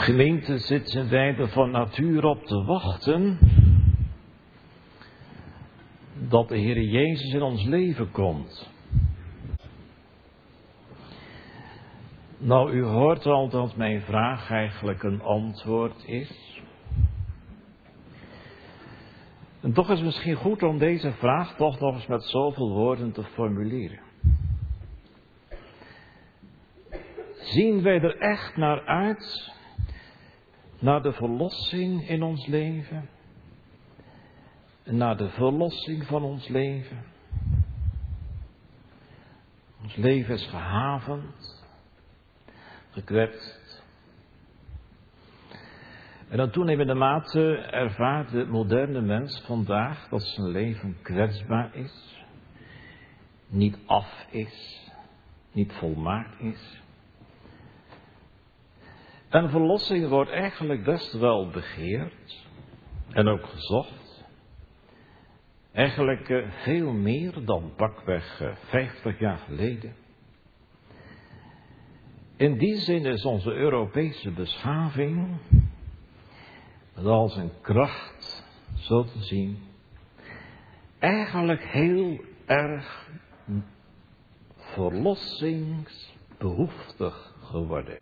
Gemeente, zitten wij er van nature op te wachten dat de Heer Jezus in ons leven komt. Nou, u hoort al dat mijn vraag eigenlijk een antwoord is. En toch is het misschien goed om deze vraag toch nog eens met zoveel woorden te formuleren. Zien wij er echt naar uit, naar de verlossing in ons leven? Naar de verlossing van ons leven? Ons leven is gehavend, gekwetst. En dan toenemende mate ervaart de moderne mens vandaag dat zijn leven kwetsbaar is, niet af is, niet volmaakt is. En verlossing wordt eigenlijk best wel begeerd en ook gezocht. Eigenlijk veel meer dan pakweg 50 jaar geleden. In die zin is onze Europese beschaving, met al zijn kracht, zo te zien, eigenlijk heel erg verlossingsbehoeftig geworden.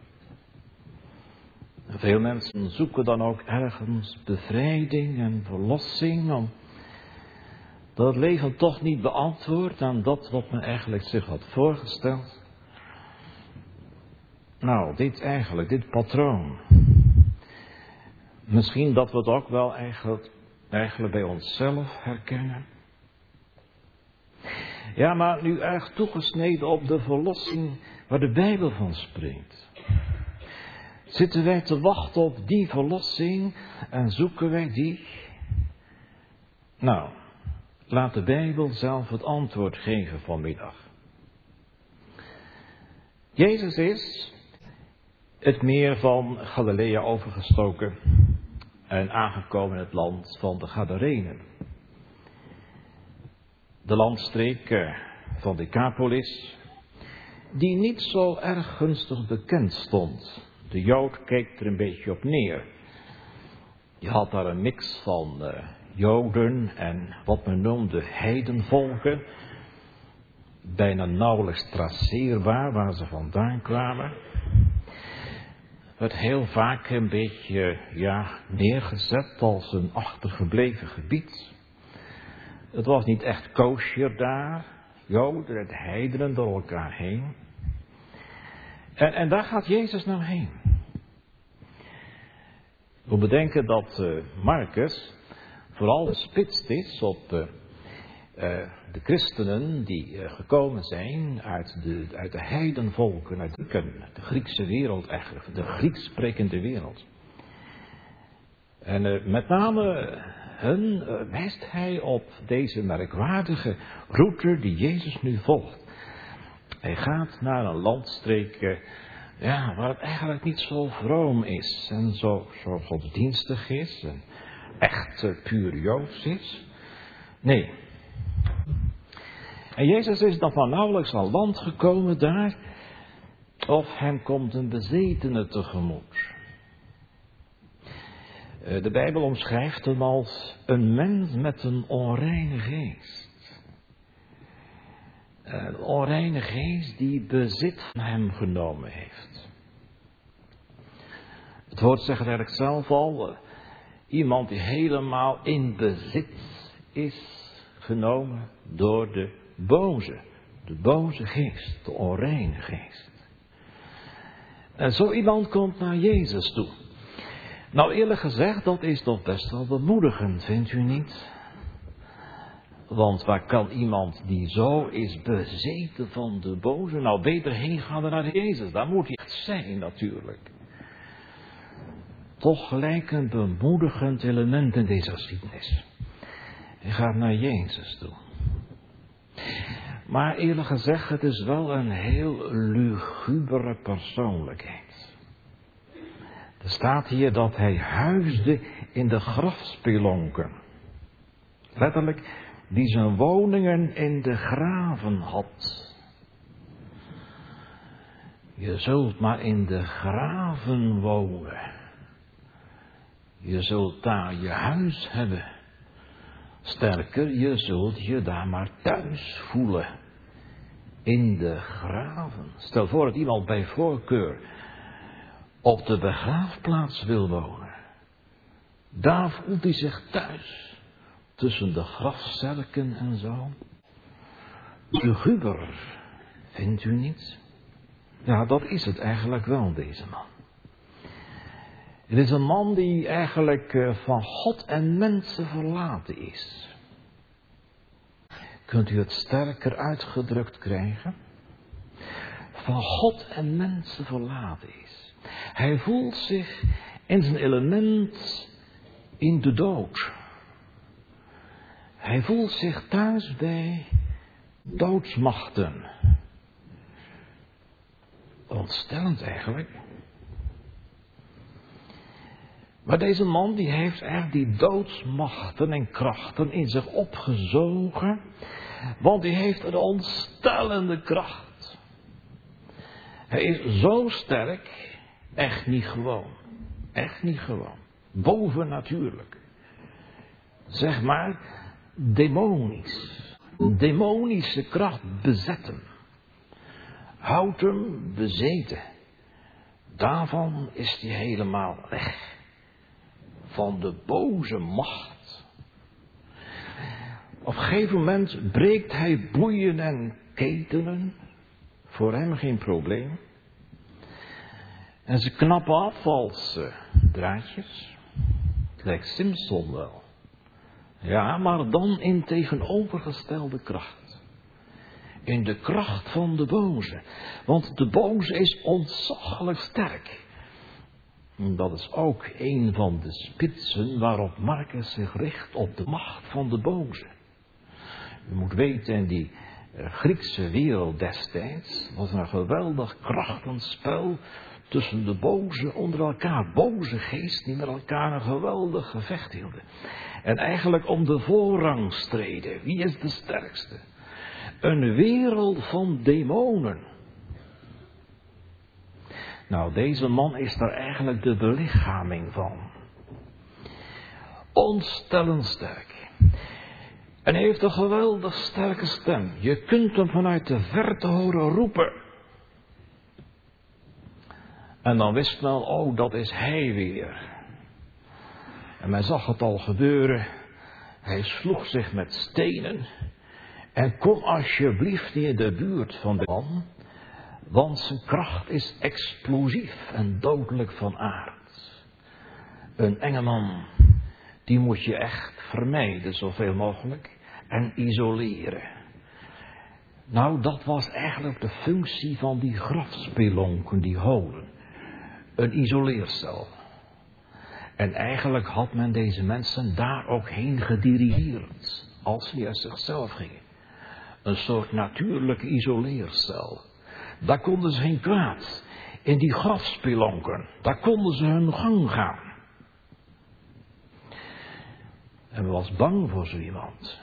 Veel mensen zoeken dan ook ergens bevrijding en verlossing, omdat het leven toch niet beantwoordt aan dat wat men eigenlijk zich had voorgesteld. Nou, dit patroon. Misschien dat we het ook wel eigenlijk bij onszelf herkennen. Ja, maar nu erg toegesneden op de verlossing waar de Bijbel van spreekt. Zitten wij te wachten op die verlossing en zoeken wij die? Nou, laat de Bijbel zelf het antwoord geven vanmiddag. Jezus is het meer van Galilea overgestoken en aangekomen in het land van de Gadarenen. De landstreek van Decapolis, die niet zo erg gunstig bekend stond. De Jood keek er een beetje op neer. Je had daar een mix van Joden en wat men noemde heidenvolken. Bijna nauwelijks traceerbaar waar ze vandaan kwamen. Werd heel vaak een beetje neergezet als een achtergebleven gebied. Het was niet echt kosher daar. Joden en heidenen door elkaar heen. En daar gaat Jezus nou heen. We bedenken dat Marcus vooral gespitst is op de christenen die gekomen zijn uit de heidenvolken, uit de Griekse wereld eigenlijk, de Grieks sprekende wereld. En met name hun wijst hij op deze merkwaardige route die Jezus nu volgt. Hij gaat naar een landstreek waar het eigenlijk niet zo vroom is en zo godsdienstig is en echt puur Joods is. Nee. En Jezus is nog maar nauwelijks aan land gekomen daar, of hem komt een bezetene tegemoet. De Bijbel omschrijft hem als een mens met een onreine geest. Een onreine geest die bezit van hem genomen heeft. Het woord zegt eigenlijk zelf al, iemand die helemaal in bezit is genomen door de boze geest, de onreine geest. En zo iemand komt naar Jezus toe. Nou, eerlijk gezegd, dat is toch best wel bemoedigend, vindt u niet? Want waar kan iemand die zo is bezeten van de boze nou beter heen gaan dan naar Jezus? Daar moet hij echt zijn natuurlijk. Toch gelijk een bemoedigend element in deze geschiedenis. Hij gaat naar Jezus toe. Maar eerlijk gezegd, het is wel een heel lugubere persoonlijkheid. Er staat hier dat hij huisde in de grafspelonken. Letterlijk, die zijn woningen in de graven had. Je zult maar in de graven wonen. Je zult daar je huis hebben. Sterker, je zult je daar maar thuis voelen. In de graven. Stel voor dat iemand bij voorkeur op de begraafplaats wil wonen. Daar voelt hij zich thuis. Tussen de grafzerken en zo. Luguber, vindt u niet? Ja, dat is het eigenlijk wel, deze man. Het is een man die eigenlijk van God en mensen verlaten is. Kunt u het sterker uitgedrukt krijgen? Van God en mensen verlaten is. Hij voelt zich in zijn element in de dood. Hij voelt zich thuis bij doodsmachten. Ontstellend eigenlijk. Maar deze man die heeft eigenlijk die doodsmachten en krachten in zich opgezogen. Want die heeft een ontstellende kracht. Hij is zo sterk, echt niet gewoon. Echt niet gewoon. Bovennatuurlijk. Zeg maar demonisch. Demonische kracht bezet hem. Houdt hem bezeten. Daarvan is hij helemaal weg. Van de boze macht. Op een gegeven moment breekt hij boeien en ketenen. Voor hem geen probleem. En ze knappen af als draadjes. Het lijkt Simpson wel. Ja, maar dan in tegenovergestelde kracht. In de kracht van de boze. Want de boze is ontzaglijk sterk. Dat is ook een van de spitsen waarop Marcus zich richt, op de macht van de boze. U moet weten, in die Griekse wereld destijds was er een geweldig krachtenspel tussen de boze onder elkaar. Boze geesten die met elkaar een geweldig gevecht hielden. En eigenlijk om de voorrang streden. Wie is de sterkste? Een wereld van demonen. Nou, deze man is daar eigenlijk de belichaming van. Ontstellend sterk. En hij heeft een geweldig sterke stem. Je kunt hem vanuit de verte horen roepen. En dan wist men, oh, dat is hij weer. En men zag het al gebeuren. Hij sloeg zich met stenen. En kom alsjeblieft niet in de buurt van de man. Want zijn kracht is explosief en dodelijk van aard. Een enge man, die moet je echt vermijden zoveel mogelijk en isoleren. Nou, dat was eigenlijk de functie van die grafspelonken, die holen. Een isoleercel. En eigenlijk had men deze mensen daar ook heen gedirigeerd, als ze uit zichzelf gingen. Een soort natuurlijke isoleercel. Daar konden ze geen kwaad. In die grafspelonken, daar konden ze hun gang gaan. En men was bang voor zo iemand.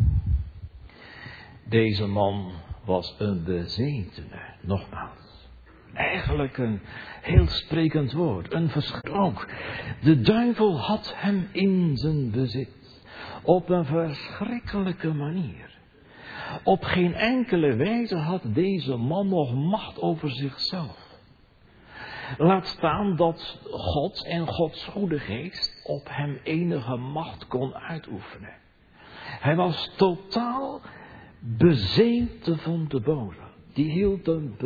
Deze man was een bezetene, nogmaals. Eigenlijk een heel sprekend woord, een ook. De duivel had hem in zijn bezit. Op een verschrikkelijke manier. Op geen enkele wijze had deze man nog macht over zichzelf. Laat staan dat God en Gods goede geest op hem enige macht kon uitoefenen. Hij was totaal bezeten van de boze. Die hield hem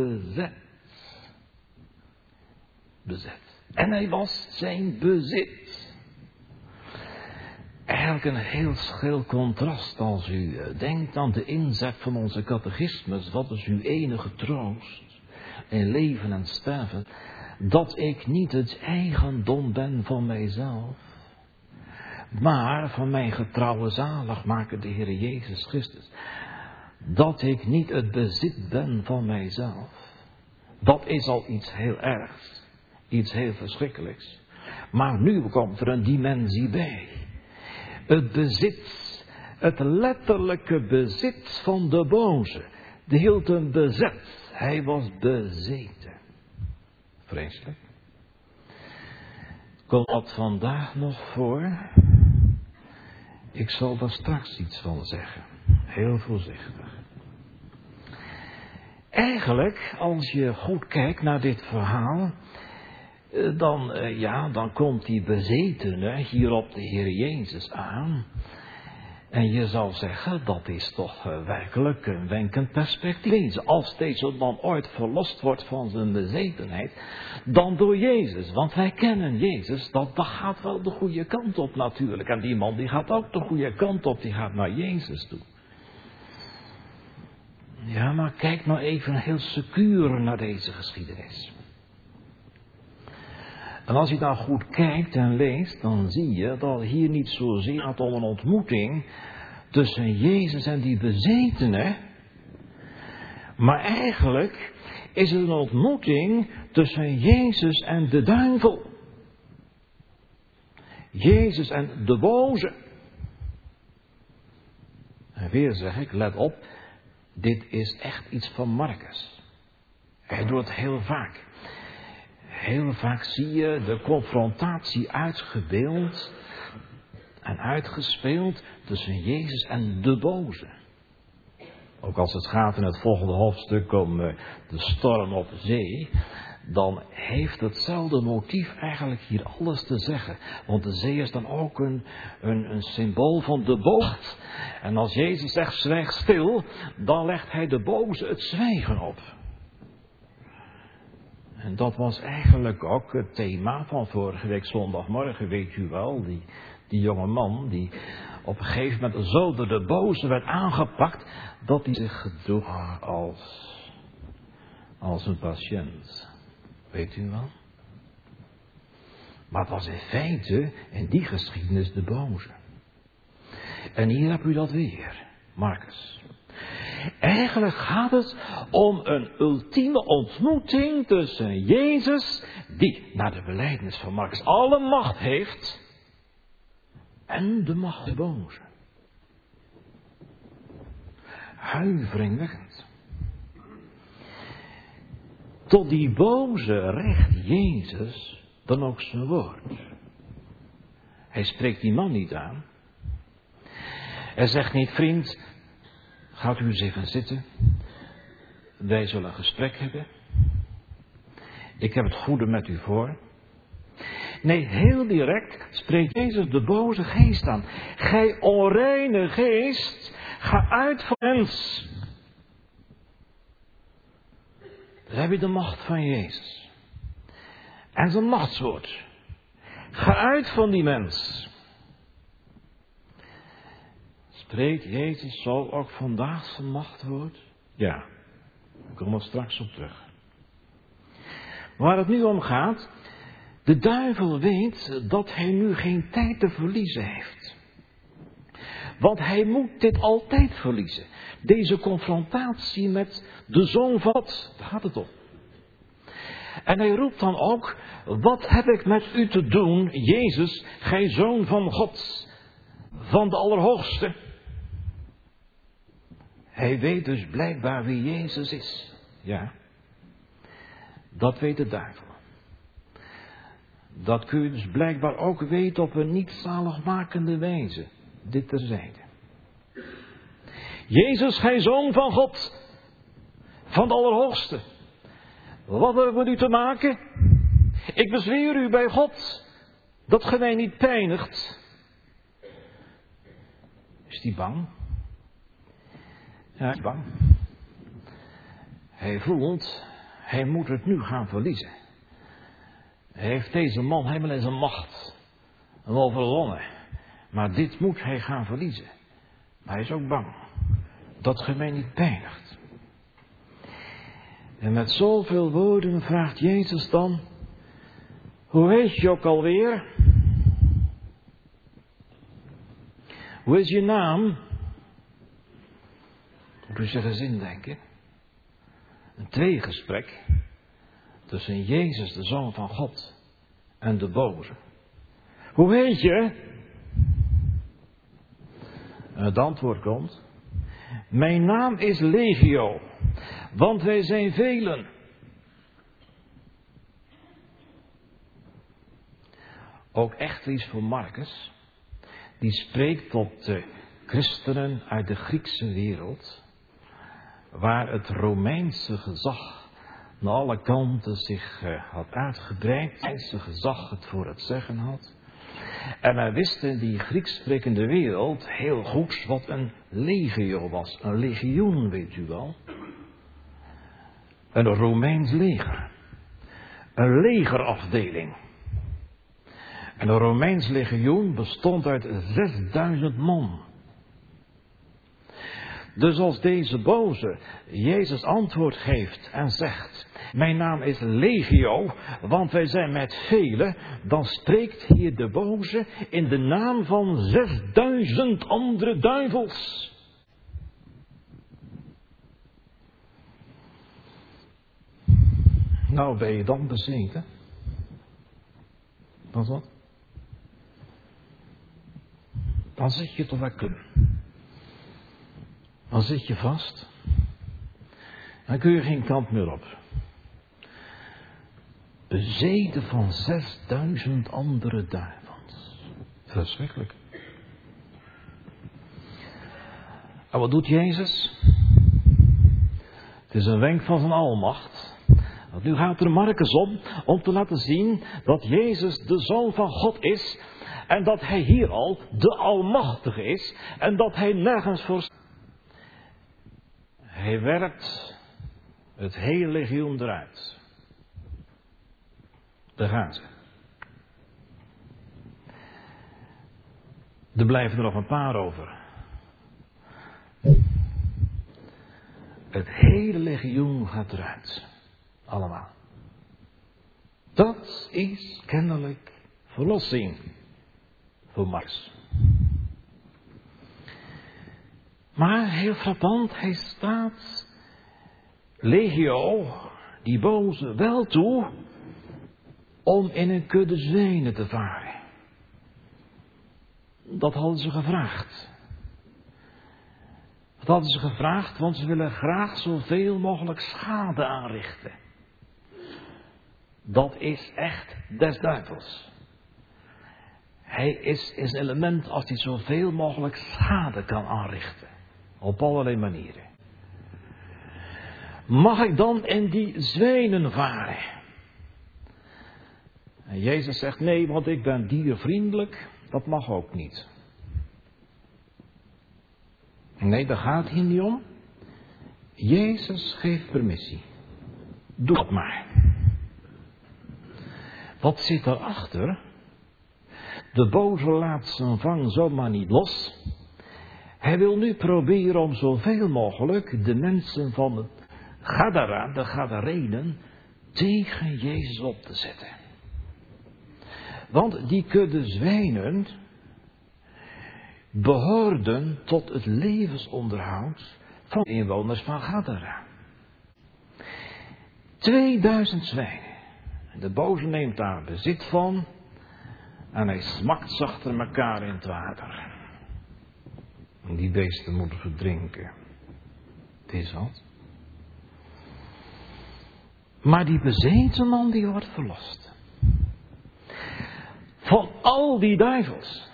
bezet. En hij was zijn bezit. Eigenlijk een heel schil contrast als u denkt aan de inzet van onze catechismus. Wat is uw enige troost in leven en sterven? Dat ik niet het eigendom ben van mijzelf, maar van mijn getrouwe zaligmaker, de Heer Jezus Christus. Dat ik niet het bezit ben van mijzelf. Dat is al iets heel ergs. Iets heel verschrikkelijks. Maar nu komt er een dimensie bij. Het bezit, het letterlijke bezit van de boze. Die hield hem bezet. Hij was bezeten. Vreselijk. Komt dat vandaag nog voor? Ik zal daar straks iets van zeggen. Heel voorzichtig. Eigenlijk, als je goed kijkt naar dit verhaal, dan komt die bezetene hier op de Heer Jezus aan. En je zou zeggen, dat is toch werkelijk een wenkend perspectief. Als deze man ooit verlost wordt van zijn bezetenheid, dan door Jezus. Want wij kennen Jezus, dat gaat wel de goede kant op natuurlijk. En die man die gaat ook de goede kant op, die gaat naar Jezus toe. Ja, maar kijk nou even heel secuur naar deze geschiedenis. En als je nou goed kijkt en leest, dan zie je dat het hier niet zozeer gaat om een ontmoeting tussen Jezus en die bezetene. Maar eigenlijk is het een ontmoeting tussen Jezus en de duivel. Jezus en de boze. En weer zeg ik, let op, dit is echt iets van Marcus. Hij doet het heel vaak. Heel vaak zie je de confrontatie uitgebeeld en uitgespeeld tussen Jezus en de boze. Ook als het gaat in het volgende hoofdstuk om de storm op zee, dan heeft hetzelfde motief eigenlijk hier alles te zeggen. Want de zee is dan ook een symbool van de bocht. En als Jezus zegt zwijg stil, dan legt hij de boze het zwijgen op. En dat was eigenlijk ook het thema van vorige week zondagmorgen, weet u wel. Die jonge man die op een gegeven moment zo door de boze werd aangepakt, dat hij zich gedroeg als een patiënt. Weet u wel? Maar het was in feite in die geschiedenis de boze. En hier heb u dat weer, Marcus. Eigenlijk gaat het om een ultieme ontmoeting tussen Jezus, die naar de belijdenis van Marcus alle macht heeft, en de macht der boze. Huiveringwekkend. Tot die boze recht Jezus dan ook zijn woord. Hij spreekt die man niet aan. Hij zegt niet, vriend, gaat u eens even zitten. Wij zullen een gesprek hebben. Ik heb het goede met u voor. Nee, heel direct spreekt Jezus de boze geest aan. Gij onreine geest, ga uit van mens. Daar heb je de macht van Jezus. En zijn machtswoord. Ga uit van die mens. Spreekt Jezus zo ook vandaag zijn machtwoord? Ja, ik kom er straks op terug. Waar het nu om gaat, de duivel weet dat hij nu geen tijd te verliezen heeft. Want hij moet dit altijd verliezen. Deze confrontatie met de Zoon van God, daar gaat het om. En hij roept dan ook, wat heb ik met u te doen, Jezus, gij Zoon van God, van de Allerhoogste. Hij weet dus blijkbaar wie Jezus is. Ja, dat weet de duivel. Dat kun je dus blijkbaar ook weten op een niet zaligmakende wijze. Dit terzijde. Jezus, gij Zoon van God, van de Allerhoogste. Wat hebben we met u te maken? Ik bezweer u bij God, dat gij mij niet pijnigt. Is die bang? Ja, hij is bang. Hij voelt, hij moet het nu gaan verliezen. Hij heeft deze man helemaal in zijn macht. Hem overwonnen. Maar dit moet hij gaan verliezen. Maar hij is ook bang. Dat gij mij niet pijnigt. En met zoveel woorden vraagt Jezus dan. Hoe heet je ook alweer? Hoe is je naam? Moet u zich eens indenken. Een tweegesprek tussen Jezus, de Zoon van God, en de boze. Hoe heet je? En het antwoord komt. Mijn naam is Legio, want wij zijn velen. ook echt is voor Marcus. Die spreekt tot de christenen uit de Griekse wereld, waar het Romeinse gezag naar alle kanten zich had uitgebreid, het Romeinse gezag het voor het zeggen had. En men wist in die Grieks sprekende wereld heel goed wat een legio was. Een legioen, weet u wel. Een Romeins leger. Een legerafdeling. En een Romeins legioen bestond uit 6000 man. Dus als deze boze Jezus antwoord geeft en zegt: mijn naam is Legio, want wij zijn met velen, dan spreekt hier de boze in de naam van 6000 andere duivels. Nou, ben je dan bezeten? Wat is dat? Dan zit je toch lekker. Dan zit je vast. Dan kun je geen kant meer op. Bezeten van 6000 andere duivels. Verschrikkelijk. En wat doet Jezus? Het is een wenk van zijn almacht. Want nu gaat er Marcus om te laten zien dat Jezus de Zoon van God is. En dat hij hier al de Almachtige is. En dat hij nergens voor... Hij werpt het hele legioen eruit. Daar gaan ze. Er blijven er nog een paar over. Het hele legioen gaat eruit. Allemaal. Dat is kennelijk verlossing voor Marcus. Maar heel frappant, hij staat legio, die boze, wel toe om in een kudde zwijnen te varen. Dat hadden ze gevraagd. Dat hadden ze gevraagd, want ze willen graag zoveel mogelijk schade aanrichten. Dat is echt des duivels. Hij is een element als hij zoveel mogelijk schade kan aanrichten. Op allerlei manieren. Mag ik dan in die zwijnen varen? En Jezus zegt nee, want ik ben diervriendelijk. Dat mag ook niet. Nee, daar gaat het hier niet om. Jezus geeft permissie. Doe het maar. Wat zit daarachter? De boze laat zijn vang zomaar niet los. Hij wil nu proberen om zoveel mogelijk de mensen van het Gadara, de Gadarenen, tegen Jezus op te zetten. Want die kudde zwijnen behoorden tot het levensonderhoud van de inwoners van Gadara. 2000 zwijnen. De boze neemt daar bezit van en hij smakt ze achter elkaar in het water. En die beesten moeten verdrinken. Het is wat. Maar die bezeten man die wordt verlost. Van al die duivels.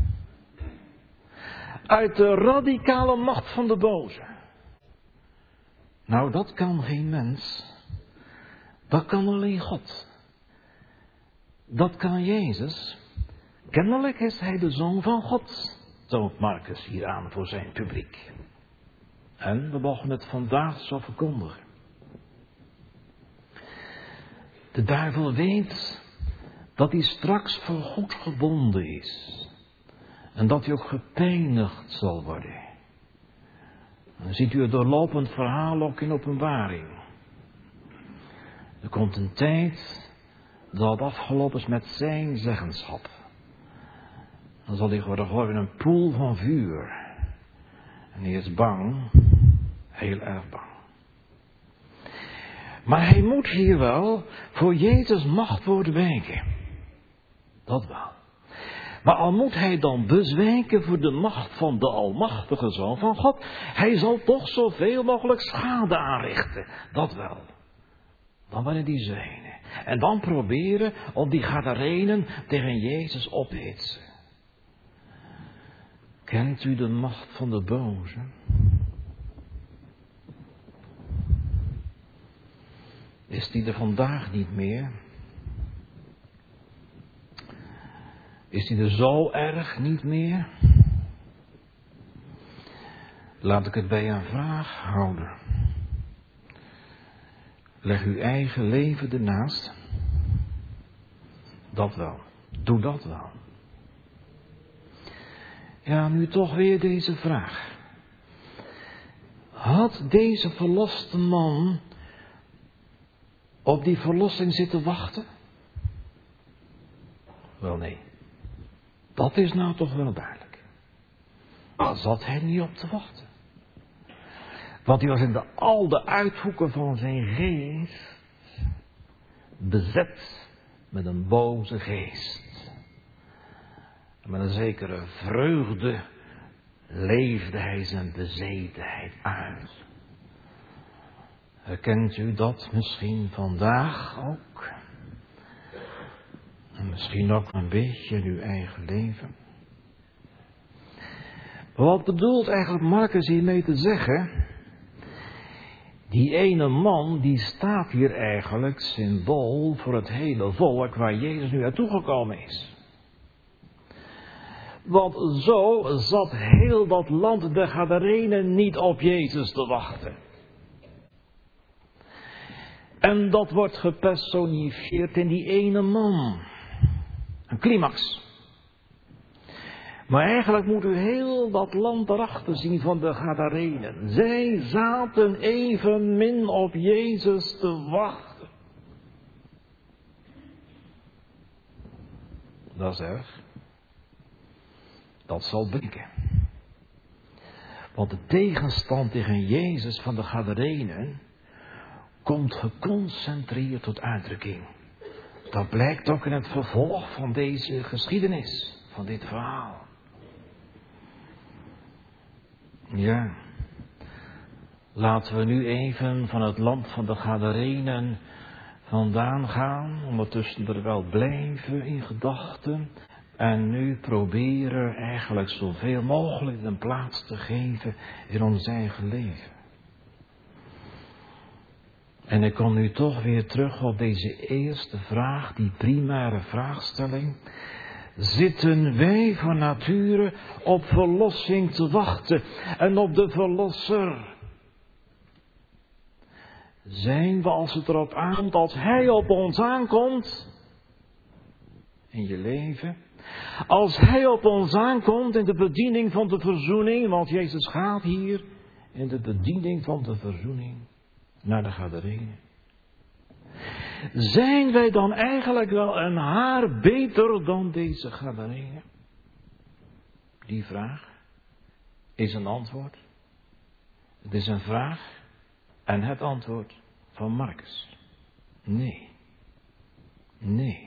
Uit de radicale macht van de boze. Nou, dat kan geen mens. Dat kan alleen God. Dat kan Jezus. Kennelijk is hij de Zoon van God. Toont Marcus hier aan voor zijn publiek. En we mogen het vandaag zo verkondigen. De duivel weet dat hij straks voorgoed gebonden is. En dat hij ook gepijnigd zal worden. Dan ziet u het doorlopend verhaal ook in Openbaring. Er komt een tijd dat afgelopen is met zijn zeggenschap. Dan zal hij worden in een poel van vuur. En hij is bang, heel erg bang. Maar hij moet hier wel voor Jezus macht worden wijken. Dat wel. Maar al moet hij dan bezwijken voor de macht van de almachtige Zoon van God, hij zal toch zoveel mogelijk schade aanrichten. Dat wel. Dan wanneer die zijne. En dan proberen om die Gadarenen tegen Jezus op te hitsen. Kent u de macht van de boze? Is die er vandaag niet meer? Is die er zo erg niet meer? Laat ik het bij een vraag houden. Leg uw eigen leven ernaast. Dat wel. Doe dat wel. Ja, nu toch weer deze vraag. Had deze verloste man op die verlossing zitten wachten? Wel nee. Dat is nou toch wel duidelijk. Daar zat hij niet op te wachten. Want hij was in al de uithoeken van zijn geest bezet met een boze geest. En met een zekere vreugde leefde hij zijn bezetenheid uit. Herkent u dat misschien vandaag ook? En misschien ook een beetje in uw eigen leven. Maar wat bedoelt eigenlijk Marcus hiermee te zeggen? Die ene man, die staat hier eigenlijk symbool voor het hele volk waar Jezus nu naartoe gekomen is. Want zo zat heel dat land de Gadarenen niet op Jezus te wachten. En dat wordt gepersonifieerd in die ene man. Een climax. Maar eigenlijk moet u heel dat land erachter zien van de Gadarenen. Zij zaten evenmin op Jezus te wachten. Dat is erg. Dat zal blinken. Want de tegenstand tegen Jezus van de Gadarenen komt geconcentreerd tot uitdrukking. Dat blijkt ook in het vervolg van deze geschiedenis, van dit verhaal. Ja, laten we nu even van het land van de Gadarenen vandaan gaan, ondertussen er wel blijven in gedachten. En nu proberen eigenlijk zoveel mogelijk een plaats te geven in ons eigen leven. En ik kom nu toch weer terug op deze eerste vraag, die primaire vraagstelling. Zitten wij van nature op verlossing te wachten en op de verlosser? Zijn we als het erop aankomt, als hij op ons aankomt in je leven? Als hij op ons aankomt in de bediening van de verzoening, want Jezus gaat hier in de bediening van de verzoening naar de Gadarenen. Zijn wij dan eigenlijk wel een haar beter dan deze Gadarenen? Die vraag is een antwoord. Het is een vraag en het antwoord van Marcus. Nee. Nee.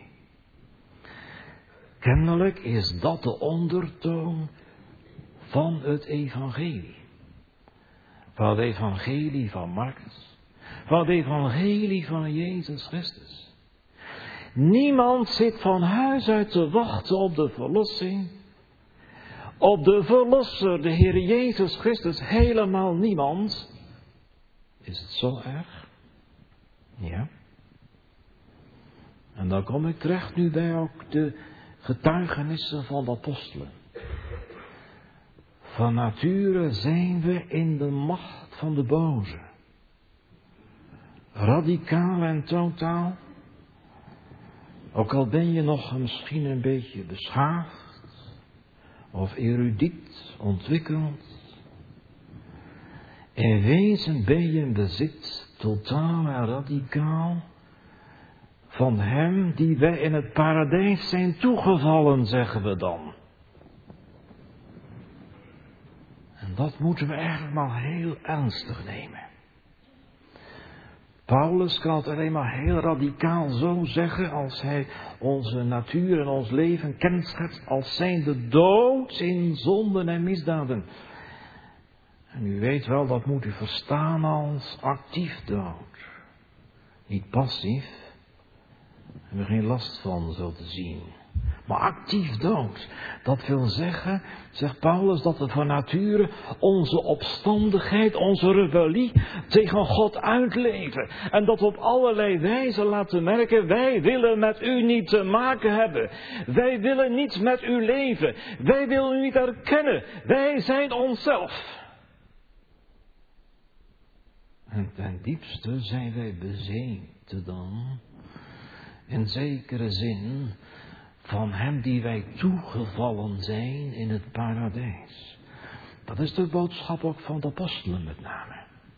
Kennelijk is dat de ondertoon van het evangelie. Van het evangelie van Marcus. Van het evangelie van Jezus Christus. Niemand zit van huis uit te wachten op de verlossing. Op de verlosser, de Heer Jezus Christus, helemaal niemand. Is het zo erg? Ja. En dan kom ik terecht nu bij ook de getuigenissen van de apostelen. Van nature zijn we in de macht van de boze. Radicaal en totaal. Ook al ben je nog misschien een beetje beschaafd of erudiet ontwikkeld. In wezen ben je in bezit, totaal en radicaal, van hem die wij in het paradijs zijn toegevallen, zeggen we dan. En dat moeten we eigenlijk maar heel ernstig nemen. Paulus kan het alleen maar heel radicaal zo zeggen als hij onze natuur en ons leven kenschetst als zijnde dood in zonden en misdaden. En u weet wel, dat moet u verstaan als actief dood. Niet passief. Hebben we geen last van, zo te zien. Maar actief dood. Dat wil zeggen, zegt Paulus, dat we van nature onze opstandigheid, onze rebellie tegen God uitleven. En dat we op allerlei wijzen laten merken, wij willen met u niet te maken hebben. Wij willen niet met u leven. Wij willen u niet erkennen. Wij zijn onszelf. En ten diepste zijn wij bezeten dan, in zekere zin, van hem die wij toegevallen zijn in het paradijs. Dat is de boodschap ook van de apostelen met name.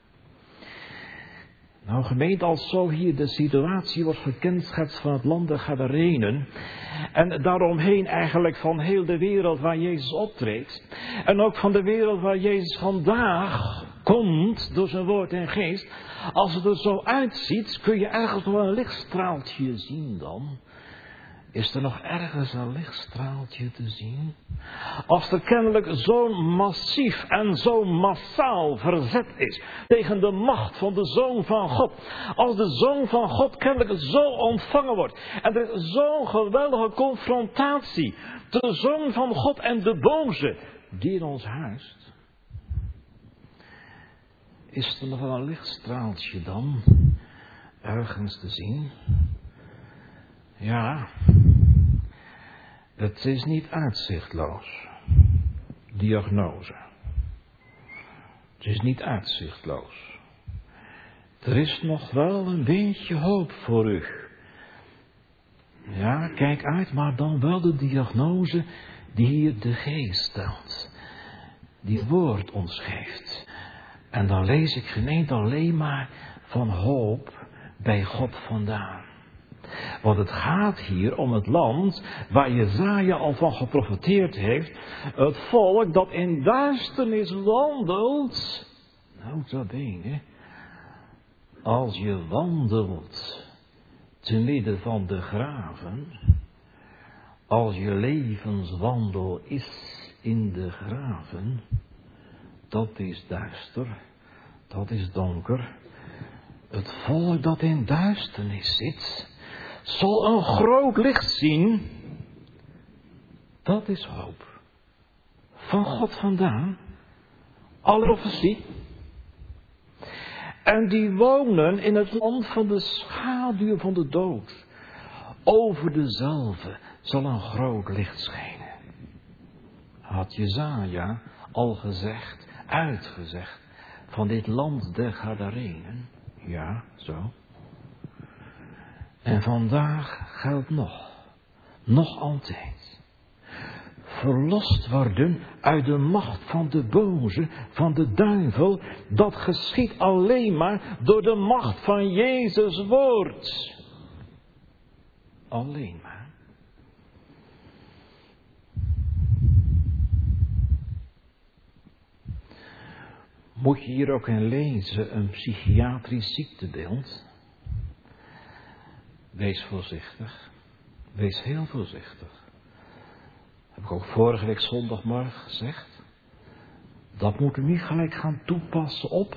Nou, gemeente, als zo hier de situatie wordt gekenschetst van het land der Gadarenen, en daaromheen eigenlijk van heel de wereld waar Jezus optreedt, en ook van de wereld waar Jezus vandaag komt door zijn woord en geest, als het er zo uitziet, kun je ergens wel een lichtstraaltje zien dan. Is er nog ergens een lichtstraaltje te zien? Als er kennelijk zo'n massief en zo massaal verzet is tegen de macht van de Zoon van God. Als de Zoon van God kennelijk zo ontvangen wordt. En er is zo'n geweldige confrontatie tussen de Zoon van God en de boze die in ons huist. Is er nog wel een lichtstraaltje dan ergens te zien? Ja, het is niet uitzichtloos. Diagnose. Het is niet uitzichtloos. Er is nog wel een beetje hoop voor u. Ja, kijk uit, maar dan wel de diagnose die hier de geest stelt. Die het woord ons geeft. En dan lees ik gemeente alleen maar van hoop bij God vandaan. Want het gaat hier om het land waar Jesaja al van geprofeteerd heeft. Het volk dat in duisternis wandelt. Nota bene. Als je wandelt te midden van de graven. Als je levenswandel is in de graven. Dat is duister. Dat is donker. Het volk dat in duisternis zit, zal een groot licht zien. Dat is hoop. Van God vandaan. Alle profetie. En die wonen in het land van de schaduw van de dood. Over dezelfde zal een groot licht schijnen. Had Jesaja al gezegd, uitgezegd, van dit land der Gadarenen. Ja, zo. En vandaag geldt nog altijd. Verlost worden uit de macht van de boze, van de duivel, dat geschiet alleen maar door de macht van Jezus woord. Alleen maar. Moet je hier ook in lezen een psychiatrisch ziektebeeld? Wees voorzichtig. Wees heel voorzichtig. Heb ik ook vorige week zondagmorgen gezegd. Dat moet u niet gelijk gaan toepassen op.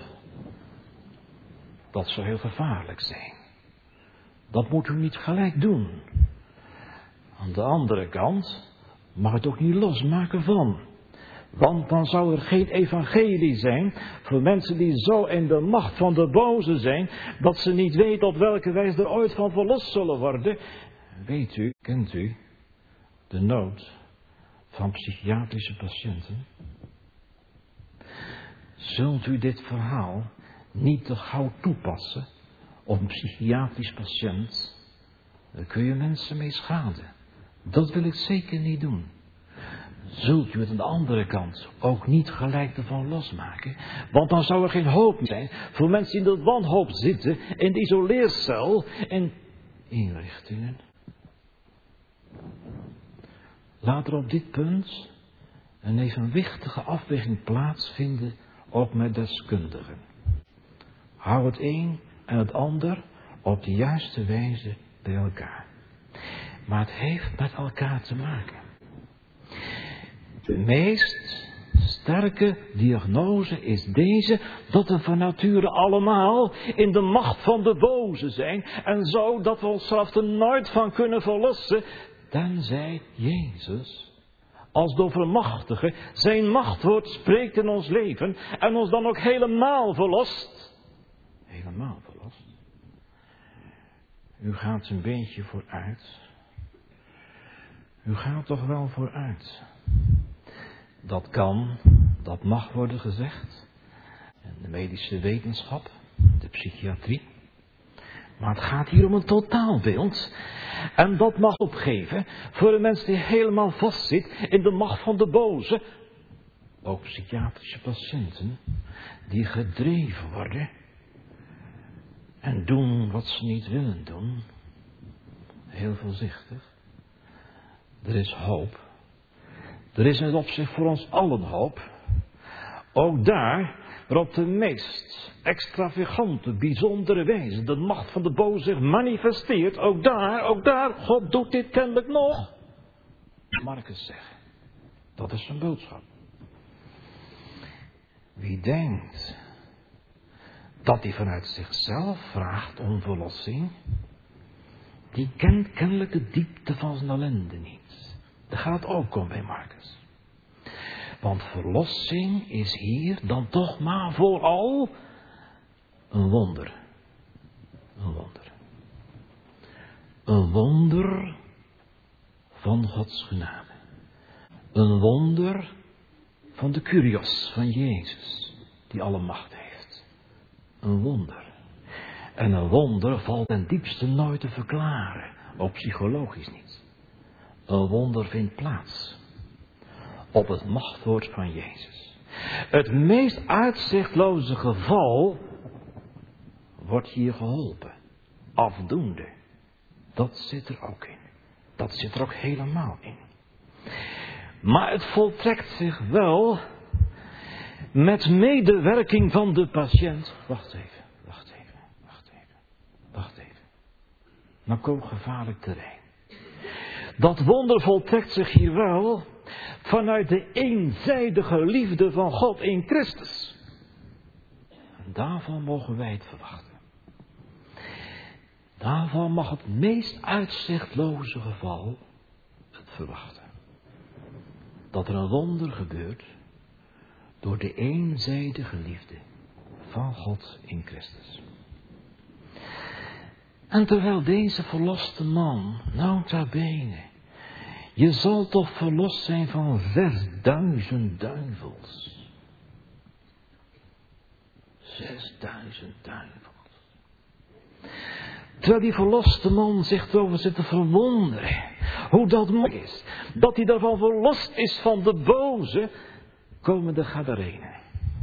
Dat zou heel gevaarlijk zijn. Dat moet u niet gelijk doen. Aan de andere kant mag het ook niet losmaken van. Want dan zou er geen evangelie zijn voor mensen die zo in de macht van de boze zijn, dat ze niet weten op welke wijze er ooit van verlost zullen worden. Weet u, kent u de nood van psychiatrische patiënten? Zult u dit verhaal niet te gauw toepassen op een psychiatrisch patiënt? Daar kun je mensen mee schaden. Dat wil ik zeker niet doen. Zult u het aan de andere kant ook niet gelijk ervan losmaken? Want dan zou er geen hoop meer zijn voor mensen die in de wanhoop zitten, in de isoleercel, in inrichtingen. Laat er op dit punt een evenwichtige afweging plaatsvinden, ook met deskundigen. Hou het een en het ander op de juiste wijze bij elkaar. Maar het heeft met elkaar te maken. De meest sterke diagnose is deze, dat we van nature allemaal in de macht van de boze zijn. En zo dat we onszelf er nooit van kunnen verlossen, tenzij Jezus als de Almachtige zijn machtwoord spreekt in ons leven en ons dan ook helemaal verlost. Helemaal verlost. U gaat een beetje vooruit. U gaat toch wel vooruit. Dat kan, dat mag worden gezegd. In de medische wetenschap, de psychiatrie. Maar het gaat hier om een totaalbeeld. En dat mag opgeven voor een mens die helemaal vastzit in de macht van de boze. Ook psychiatrische patiënten die gedreven worden en doen wat ze niet willen doen. Heel voorzichtig. Er is hoop. Er is in het opzicht voor ons allen hoop. Ook daar waar op de meest extravagante, bijzondere wijze de macht van de boze zich manifesteert. Ook daar, God doet dit kennelijk nog. Marcus zegt, dat is zijn boodschap. Wie denkt dat hij vanuit zichzelf vraagt om verlossing, die kent kennelijk de diepte van zijn ellende niet. Dat gaat ook om bij Marcus. Want verlossing is hier dan toch maar vooral een wonder. Een wonder. Een wonder van Gods genade. Een wonder van de Kyrios, van Jezus, die alle macht heeft. Een wonder. En een wonder valt ten diepste nooit te verklaren, ook psychologisch niet. Een wonder vindt plaats op het machtwoord van Jezus. Het meest uitzichtloze geval wordt hier geholpen. Afdoende. Dat zit er ook in. Dat zit er ook helemaal in. Maar het voltrekt zich wel met medewerking van de patiënt. Wacht even. Nou komt gevaarlijk terrein. Dat wonder voltrekt zich hier wel vanuit de eenzijdige liefde van God in Christus. En daarvan mogen wij het verwachten. Daarvan mag het meest uitzichtloze geval het verwachten. Dat er een wonder gebeurt door de eenzijdige liefde van God in Christus. En terwijl deze verloste man, nota bene, je zal toch verlost zijn van 6000 duivels. 6000 duivels. Terwijl die verloste man zich erover zit te verwonderen. Hoe dat mogelijk is. Dat hij daarvan verlost is van de boze. Komen de Gadarenen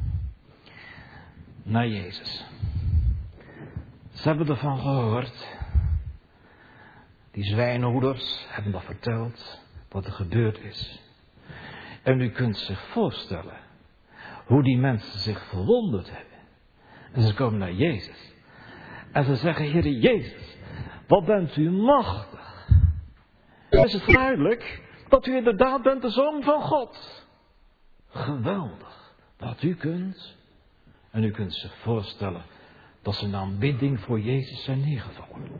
naar Jezus. Ze hebben ervan gehoord. Die zwijnenhoeders hebben dat verteld. Wat er gebeurd is. En u kunt zich voorstellen. Hoe die mensen zich verwonderd hebben. En ze komen naar Jezus. En ze zeggen, Heere Jezus, wat bent u machtig. Is het duidelijk dat u inderdaad bent de Zoon van God. Geweldig wat u kunt. En u kunt zich voorstellen dat ze in aanbidding voor Jezus zijn neergevallen.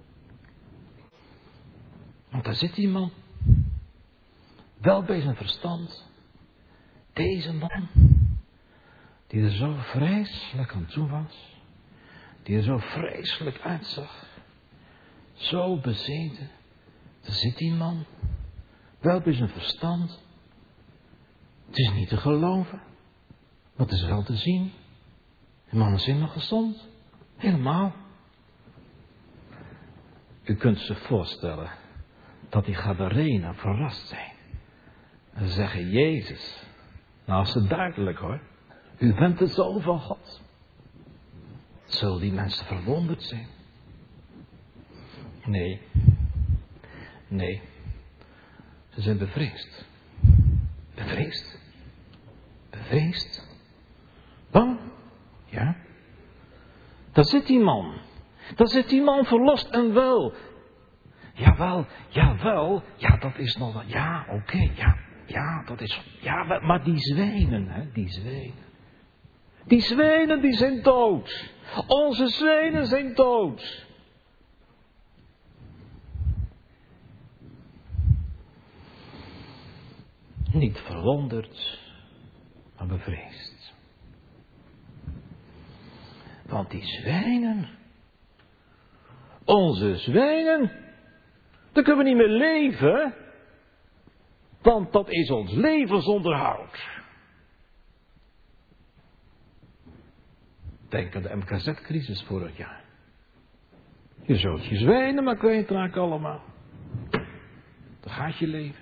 Want daar zit die man. Wel bij zijn verstand. Deze man. Die er zo vreselijk aan toe was. Die er zo vreselijk uitzag. Zo bezeten. Daar zit die man. Wel bij zijn verstand. Het is niet te geloven. Maar het is wel te zien. De man is helemaal gezond. Helemaal. U kunt zich voorstellen dat die Gadarenen verrast zijn. En ze zeggen, Jezus. Nou is het duidelijk hoor. U bent de Zoon van God. Zullen die mensen verwonderd zijn? Nee. Ze zijn bevreesd. Bevreesd? Bang? Ja. Daar zit die man. Daar zit die man verlost en wel. Jawel. Ja, dat is nog wel. Ja, oké, ja. Ja, dat is... Ja, maar die zwijnen, hè, die zwijnen. Die zwijnen, die zijn dood. Onze zwijnen zijn dood. Niet verwonderd, maar bevreesd. Want die zwijnen, onze zwijnen, daar kunnen we niet meer leven, want dat is ons levensonderhoud. Denk aan de MKZ-crisis vorig jaar. Je zult je zwijnen maar kwijtraken allemaal. Dan gaat je leven.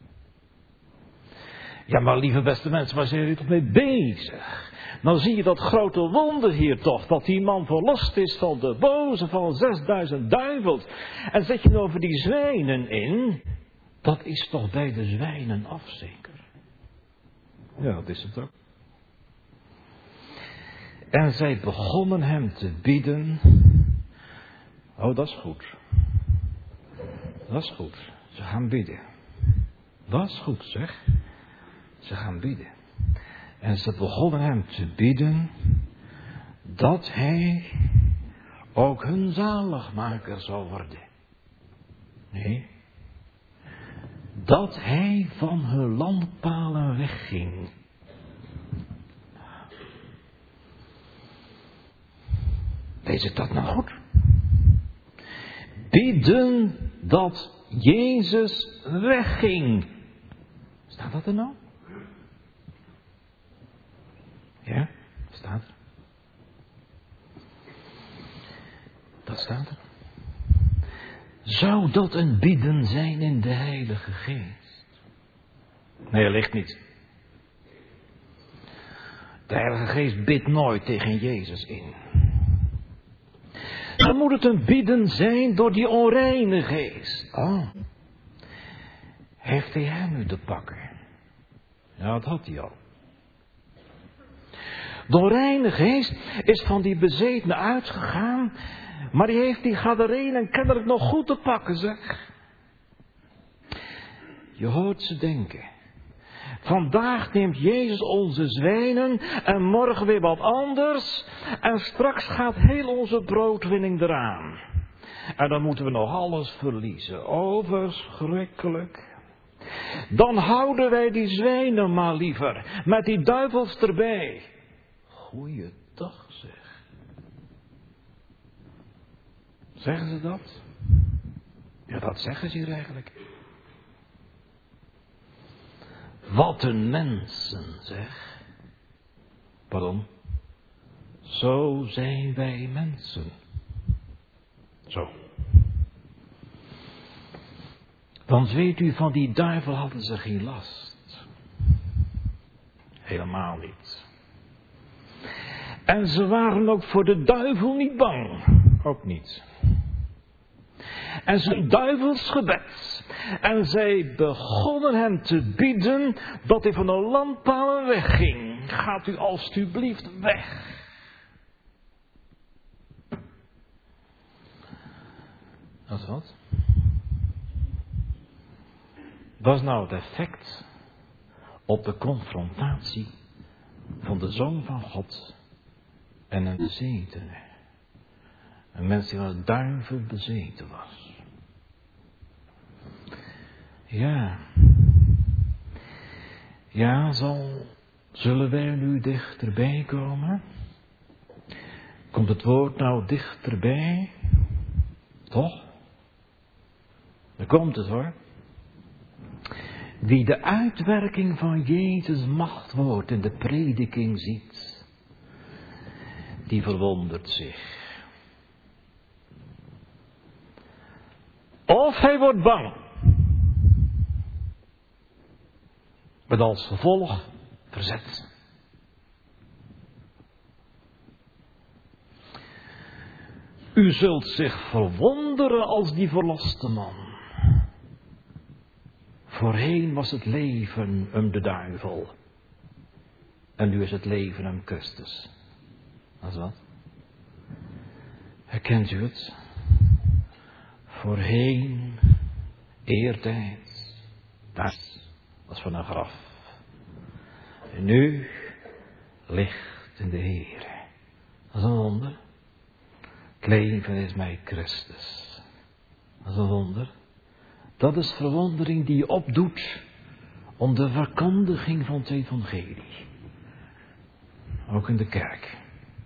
Ja, maar lieve beste mensen, waar zijn jullie toch mee bezig? Dan zie je dat grote wonder hier toch, dat die man verlost is van de boze, van 6000 duivels. En zet je nou over die zwijnen in, dat is toch bij de zwijnen af zeker? Ja, dat is het ook. En zij begonnen hem te bieden. Oh, dat is goed. Dat is goed. Ze gaan bidden. Dat is goed, zeg. Ze gaan bidden. En ze begonnen hem te bidden dat hij ook hun zaligmaker zou worden. Nee. Dat hij van hun landpalen wegging. Lees ik dat nou goed? Bidden dat Jezus wegging. Staat dat er nou? Ja, staat er. Dat staat er. Zou dat een bidden zijn in de Heilige Geest? Nee, dat ligt niet. De Heilige Geest bidt nooit tegen Jezus in. Dan moet het een bidden zijn door die onreine geest. Oh. Heeft hij hem nu te pakken? Ja, dat had hij al. De onreine geest is van die bezetene uitgegaan, maar die heeft die gadarenen kennelijk nog goed te pakken, zeg. Je hoort ze denken. Vandaag neemt Jezus onze zwijnen en morgen weer wat anders. En straks gaat heel onze broodwinning eraan. En dan moeten we nog alles verliezen. Oh, verschrikkelijk. Dan houden wij die zwijnen maar liever. Met die duivels erbij. Goeiedag zeg. Zeggen ze dat? Ja, dat zeggen ze hier eigenlijk. Wat een mensen, zeg. Pardon. Zo zijn wij mensen. Zo. Want weet u, van die duivel hadden ze geen last. Helemaal niet. En ze waren ook voor de duivel niet bang. Ook niet. En zijn duivels gebed. En zij begonnen hem te bieden dat hij van de landpalen wegging. Gaat u alstublieft weg. Dat is wat? Dat is nou het effect op de confrontatie van de Zoon van God en een bezetene. Een mens die van de duivel bezeten was. Ja. Ja, zullen wij nu dichterbij komen? Komt het woord nou dichterbij? Toch? Daar komt het hoor. Wie de uitwerking van Jezus machtwoord in de prediking ziet, die verwondert zich. Of hij wordt bang. Met als gevolg verzet. U zult zich verwonderen als die verloste man. Voorheen was het leven de duivel. En nu is het leven Christus. Dat is wat? Herkent u het? Voorheen, eertijds, dat. was van een graf. En nu ligt in de Heer. Dat is een wonder. Het leven is mij Christus. Dat is een wonder. Dat is verwondering die je opdoet om de verkondiging van het evangelie. Ook in de kerk.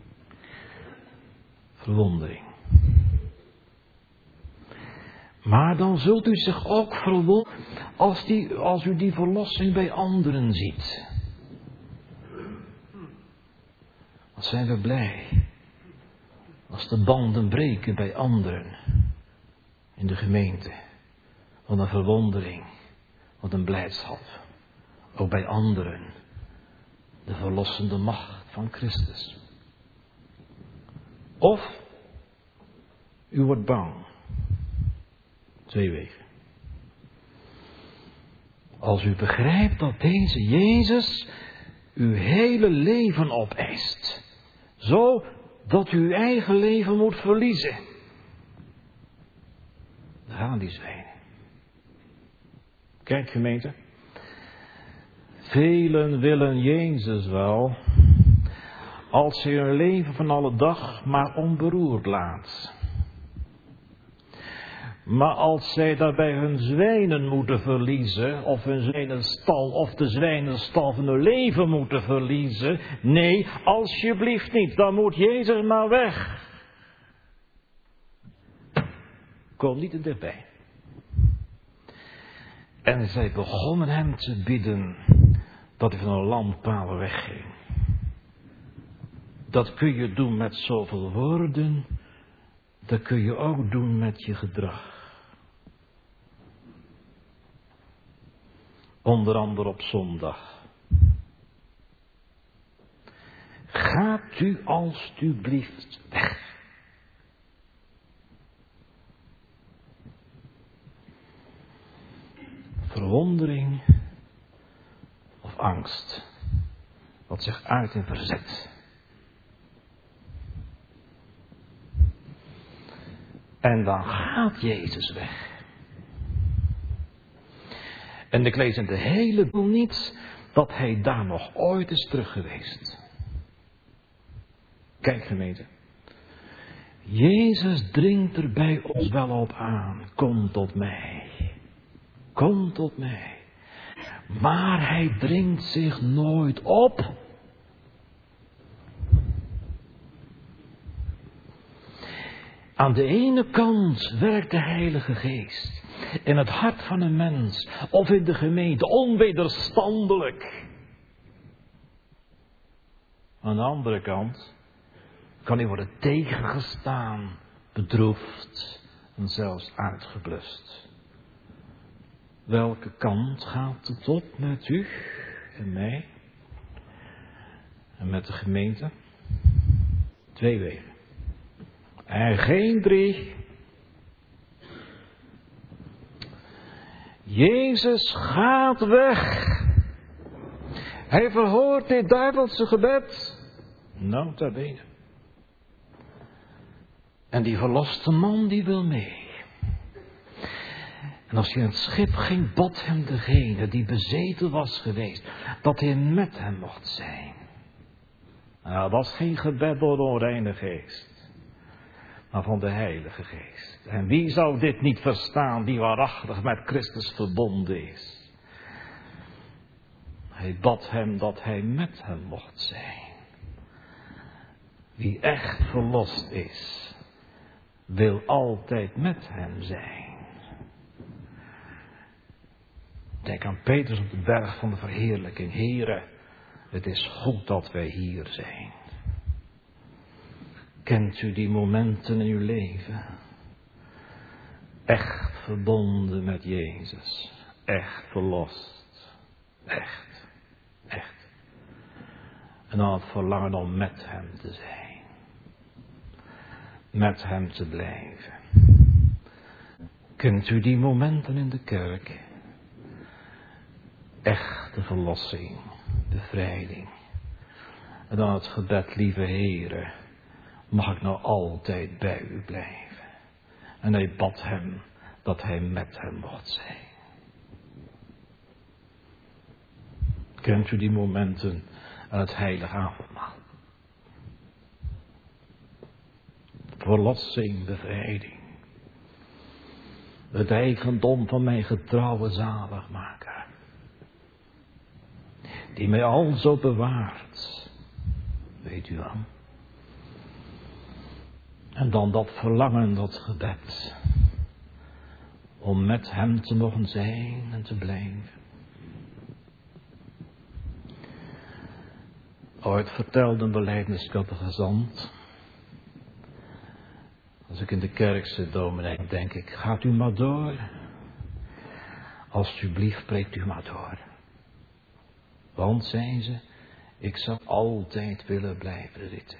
Verwondering. Maar dan zult u zich ook verwonderen als u die verlossing bij anderen ziet. Dan zijn we blij. Als de banden breken bij anderen in de gemeente. Wat een verwondering. Wat een blijdschap. Ook bij anderen. De verlossende macht van Christus. Of u wordt bang. 2 wegen. Als u begrijpt dat deze Jezus uw hele leven opeist. Zo dat u uw eigen leven moet verliezen. Daar gaan die zwijnen. Kijk gemeente. Velen willen Jezus wel. Als ze hun leven van alle dag maar onberoerd laat. Maar als zij daarbij hun zwijnen moeten verliezen, of hun zwijnenstal, of de zwijnenstal van hun leven moeten verliezen, nee, alsjeblieft niet, dan moet Jezus maar weg. Kom niet te dichtbij. En zij begonnen hem te bidden dat hij van een lamppaal wegging. Dat kun je doen met zoveel woorden, dat kun je ook doen met je gedrag. Onder andere op zondag. Gaat u alstublieft weg. Verwondering of angst, wat zich uit in verzet. En dan gaat Jezus weg. En ik lees in de hele Bijbel niet dat hij daar nog ooit is terug geweest. Kijk gemeente. Jezus dringt er bij ons wel op aan. Kom tot mij. Kom tot mij. Maar hij dringt zich nooit op. Aan de ene kant werkt de Heilige Geest in het hart van een mens of in de gemeente onwederstandelijk. Aan de andere kant kan hij worden tegengestaan, bedroefd en zelfs uitgeblust. Welke kant gaat het op met u en mij en met de gemeente? 2 wegen. En geen 3. Jezus gaat weg. Hij verhoort dit duivelse gebed. Nota bene. En die verloste man die wil mee. En als hij in het schip ging, bad hem degene die bezeten was geweest, dat hij met hem mocht zijn. Nou, dat is geen gebed door de onreine geest, maar van de Heilige Geest. En wie zou dit niet verstaan, die waarachtig met Christus verbonden is? Hij bad hem dat hij met hem mocht zijn. Wie echt verlost is, wil altijd met hem zijn. Denk aan Petrus op de berg van de verheerlijking. Here, het is goed dat wij hier zijn. Kent u die momenten in uw leven? Echt verbonden met Jezus. Echt verlost. Echt. Echt. En dan het verlangen om met hem te zijn. Met hem te blijven. Kent u die momenten in de kerk? Echte verlossing, bevrijding. En dan het gebed, lieve Heere, mag ik nou altijd bij u blijven. En hij bad hem dat hij met hem mocht zijn. Kent u die momenten aan het heilige avondmaal? Verlossing, bevrijding. Het eigendom van mijn getrouwe zaligmaker. Die mij al zo bewaart. Weet u wel. En dan dat verlangen, dat gebed. Om met hem te mogen zijn en te blijven. Ooit vertelde een belijdeniscatechizant. Als ik in de kerk zit, dominee, dan denk ik, gaat u maar door. Alsjeblieft, spreekt u maar door. Want, zei ze, ik zou altijd willen blijven zitten.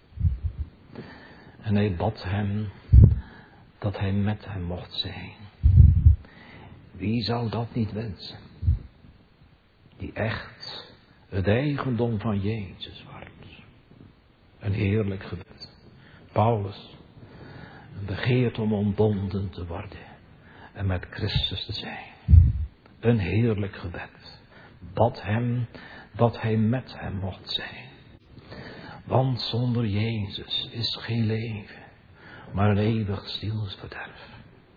En hij bad hem dat hij met hem mocht zijn. Wie zou dat niet wensen? Die echt het eigendom van Jezus wordt. Een heerlijk gebed. Paulus begeert om ontbonden te worden en met Christus te zijn. Een heerlijk gebed. Bad hem dat hij met hem mocht zijn. Want zonder Jezus is geen leven, maar een eeuwig zielsverderf.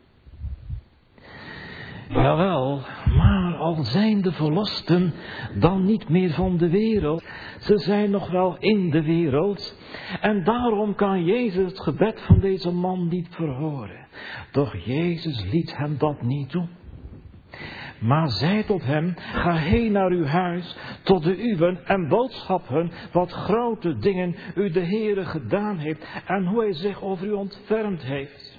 Jawel, maar al zijn de verlosten dan niet meer van de wereld. Ze zijn nog wel in de wereld. En daarom kan Jezus het gebed van deze man niet verhoren. Doch Jezus liet hem dat niet doen. Maar zei tot hem, ga heen naar uw huis, tot de uwen en boodschap hun wat grote dingen u de Heere gedaan heeft en hoe hij zich over u ontfermd heeft.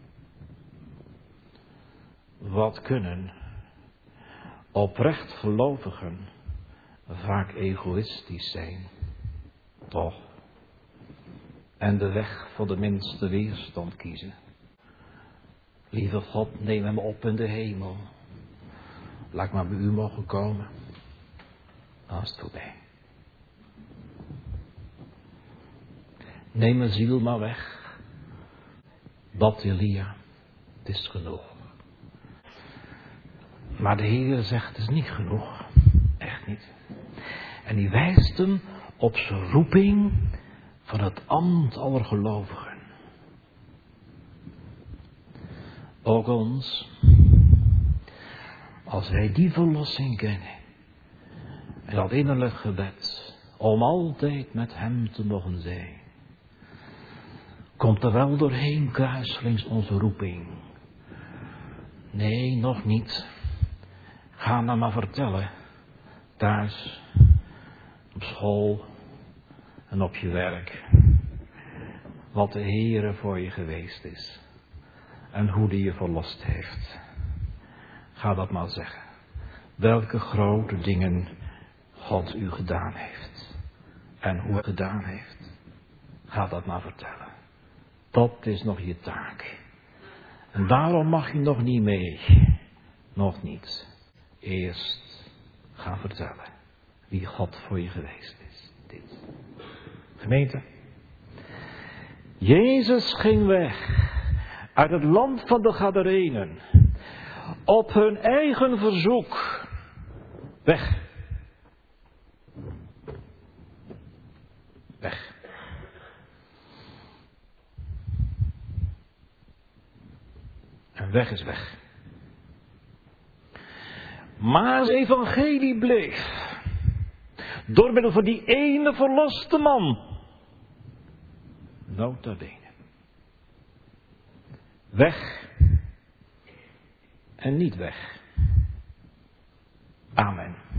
Wat kunnen oprecht gelovigen vaak egoïstisch zijn, toch? En de weg van de minste weerstand kiezen. Lieve God, neem hem op in de hemel. Laat ik maar bij u mogen komen. Dan is het voorbij. Neem mijn ziel maar weg. Bad Elia, het is genoeg. Maar de Heer zegt, het is niet genoeg. Echt niet. En die wijst hem op zijn roeping van het ambt aller gelovigen. Ook ons, als wij die verlossing kennen, en dat innerlijk gebed, om altijd met hem te mogen zijn, komt er wel doorheen kruiselings onze roeping. Nee, nog niet. Ga dan maar vertellen, thuis, op school en op je werk, wat de Heere voor je geweest is en hoe die je verlost heeft. Ga dat maar zeggen. Welke grote dingen God u gedaan heeft en hoe hij gedaan heeft. Ga dat maar vertellen. Dat is nog je taak. En daarom mag je nog niet mee. Nog niet. Eerst gaan vertellen wie God voor je geweest is. Dit. Gemeente. Jezus ging weg uit het land van de Gadarenen. Op hun eigen verzoek. Weg. Weg. En weg is weg. Maar het evangelie bleef. Door middel van die ene verloste man. Nota bene. Weg. En niet weg. Amen.